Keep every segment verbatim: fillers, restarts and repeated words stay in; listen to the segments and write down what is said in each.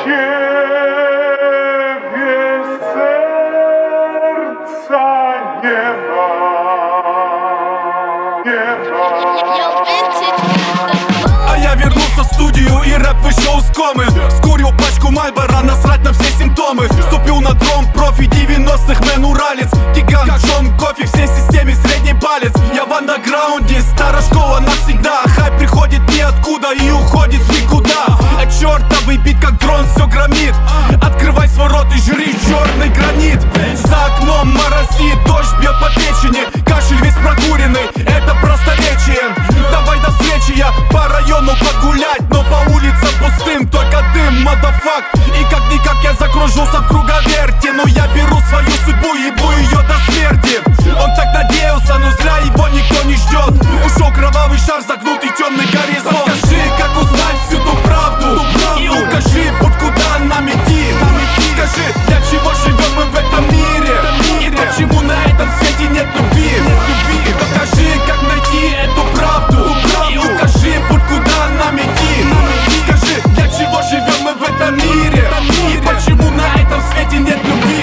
А я вернулся в студию, и рэп вышел из комы. Скурил пачку Мальбора, насрать на все симптомы. Ступил на дром, профи девяностых, мэн уралец. Гигант, Джон Кофи, всей системе средний палец. Я в андерграунде, старая школа навсегда. Хайп приходит ниоткуда и уходит в никуда. А чертовый бит как дрон все громит. Открывай свой рот и жри черный гранит. За окном моросит, дождь бьет по печени. Кашель весь прокуренный, это просторечие. Давай до встречи, я по району погулять, но по улицам пустым, только дым, мадафак. И как-никак я закружился в круговерте, но я беру свою судьбу, ебу ее до смерти. Он так надеялся, но зря его никто не ждет. Ушел кровавый шар, загнутый темный горизонт. Скажи, как узнать всю ту правду, и укажи, путь куда нам идти. Скажи, для чего живем мы в этом мире, и почему на этом свете нет любви. Покажи, как найти эту правду, и укажи, путь куда нам идти. Скажи, для чего живем мы в этом мире, и почему на этом свете нет любви.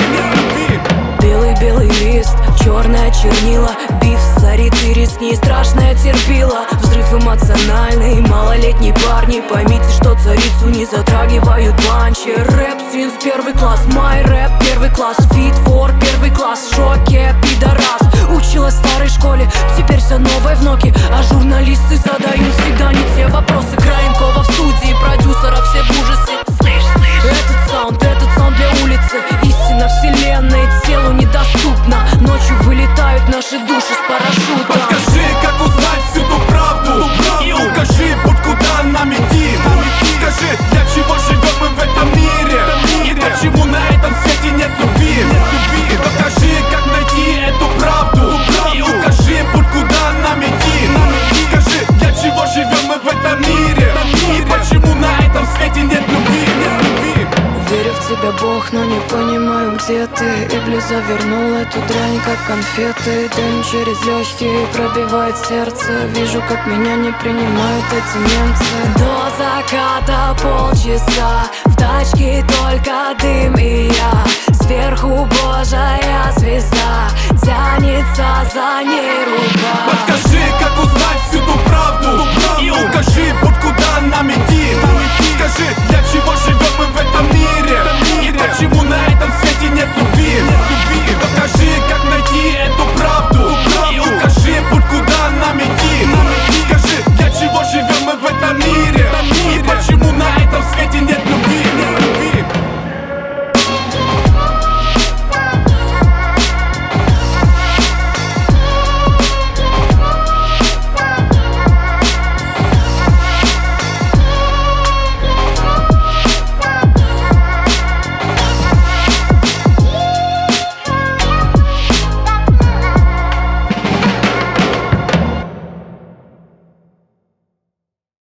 Белый-белый лист, черная чернила, биф, царит и риски, страшное терпила. Взрыв эмоциональный, малолетние парни, поймите, что царицу не затрагивают банчи. Рэп синс первый класс, май рэп первый класс, фит фор первый класс, в шоке, пидорас. Училась в старой школе, теперь все новое в ноке. А журналисты задают всегда не те вопросы. Краенкова в студии, продюсера все в ужасе. Этот саунд, этот саунд для улицы, истина вселенной телу недоступна. Ночью вылетают наши души с парашюта. Подскажи, как узнать всю ту правду, и укажи, путь куда нам идти. Скажи, для чего живем мы в этом мире, и почему на этом свете нет любви. Покажи, как найти эту правду, и укажи, путь куда нам идти. Скажи, для чего живем мы в этом мире, и почему на этом свете нет любви. Верю в тебя, Бог, но не понимаю, где ты. Иблис завернул эту дрянь, как конфеты. Дым через легкие пробивает сердце. Вижу, как меня не принимают эти немцы. До заката полчаса, в тачке только дым и я. Сверху Божья звезда, тянется за ней рука. Подскажи, как узнать всю ту правду, и укажи, путь куда нам идти. Скажи,